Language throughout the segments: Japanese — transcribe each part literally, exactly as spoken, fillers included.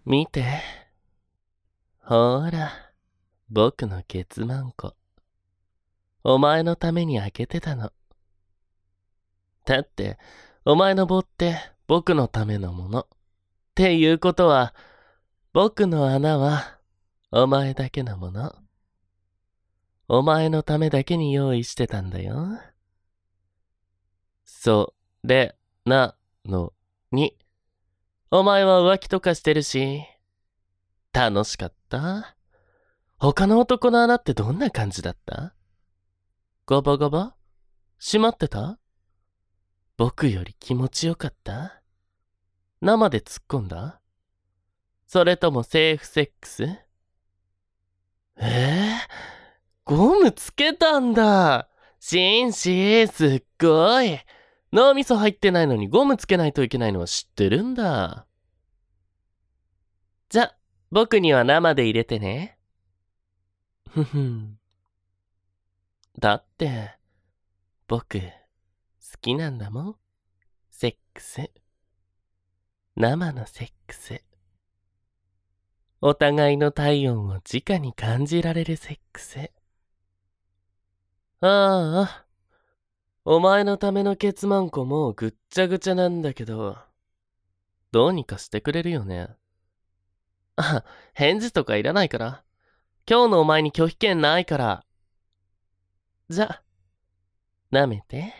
見て。ほーら、僕のケツマンコ。お前のために開けてたの。だって、お前の棒って僕のためのもの。っていうことは、僕の穴はお前だけのもの。お前のためだけに用意してたんだよ。それなのに、お前は浮気とかしてるし、楽しかった？他の男の穴ってどんな感じだった？ガバガバ？閉まってた？僕より気持ちよかった？生で突っ込んだ？それともセーフセックス？えー、ゴムつけたんだ。紳士、すっごい。脳みそ入ってないのにゴムつけないといけないのは知ってるんだ。じゃ、僕には生で入れてね。ふふん。だって、僕、好きなんだもん。セックス。生のセックス。お互いの体温を直に感じられるセックス。ああ、お前のためのケツマンコもうぐっちゃぐちゃなんだけど、どうにかしてくれるよね。あ、返事とかいらないから。今日のお前に拒否権ないから。じゃ、舐めて。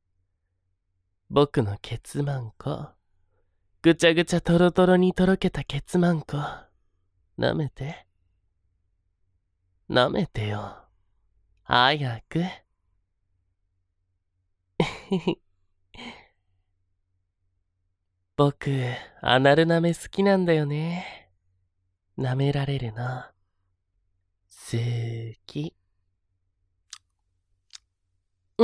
僕のケツマンコ。ぐちゃぐちゃトロトロにとろけたケツマンコ。舐めて。舐めてよ。早く。僕、アナル舐め好きなんだよね。舐められるの。好き。うん。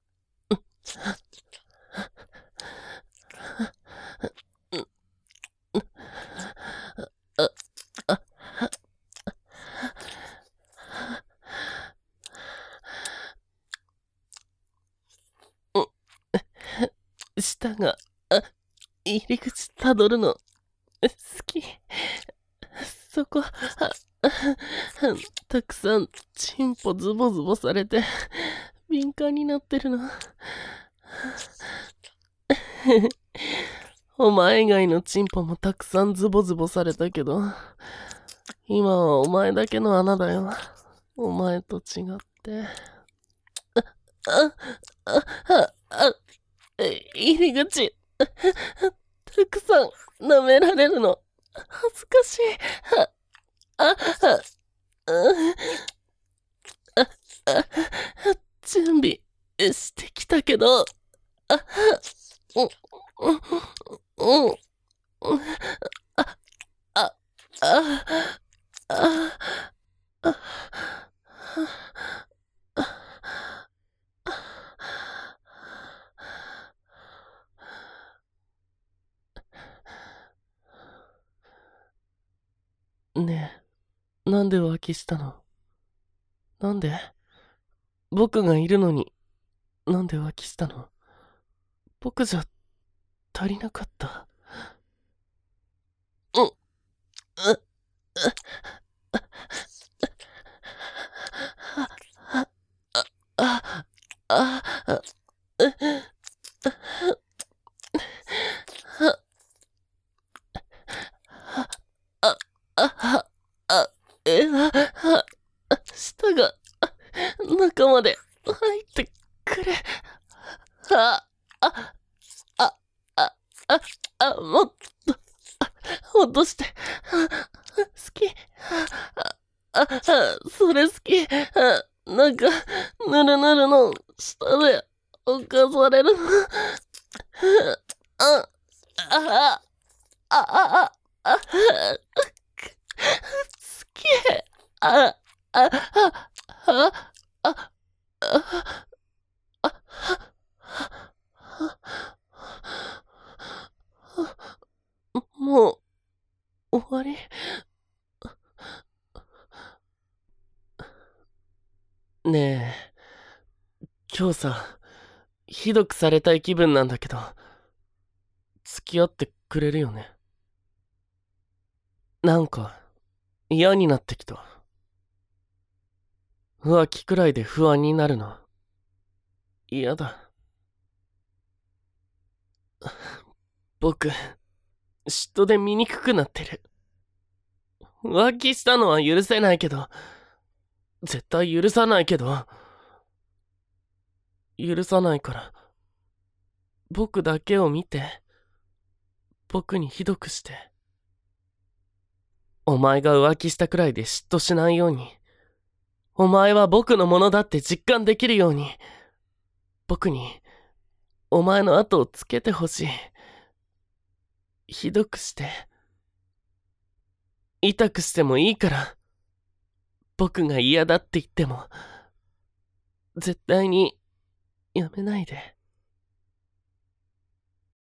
舌が、あ、入り口たどるの、好き。そこ、たくさん、チンポズボズボされて、敏感になってるの。お前以外のチンポもたくさんズボズボされたけど、今はお前だけの穴だよ。お前と違って。あ、あ、あ、あ、入り口、たくさん舐められるの、恥ずかしい。あ、あ、あ、あ、準備してきたけど、あ、うん、うん、うん、あ、あ、あ、あ、あ、ねえ、なんで浮気したの？なんで？僕がいるのに、なんで浮気したの？僕じゃ足りなかった？うん、う、あ、あ、あ、あ、あ、あ、え、あ、あ、舌が、中まで入ってくれ。あ、あ、あ、あ、あ、あ、もっと、落として。好き。あ、あ、それ好き。なんか、ぬるぬるの下で犯される。あ、あ、あ、あ、あ、好き。あ、あ、あ、あ、あ、もう、終わり？ねえ、今日さ、ひどくされたい気分なんだけど、付き合ってくれるよね？ なんか嫌になってきた。浮気くらいで不安になるの嫌だ。僕、嫉妬で醜くなってる。浮気したのは許せないけど、絶対許さないけど、許さないから、僕だけを見て、僕にひどくして。お前が浮気したくらいで嫉妬しないように、お前は僕のものだって実感できるように、僕に、お前の後をつけてほしい。ひどくして。痛くしてもいいから、僕が嫌だって言っても、絶対にやめないで。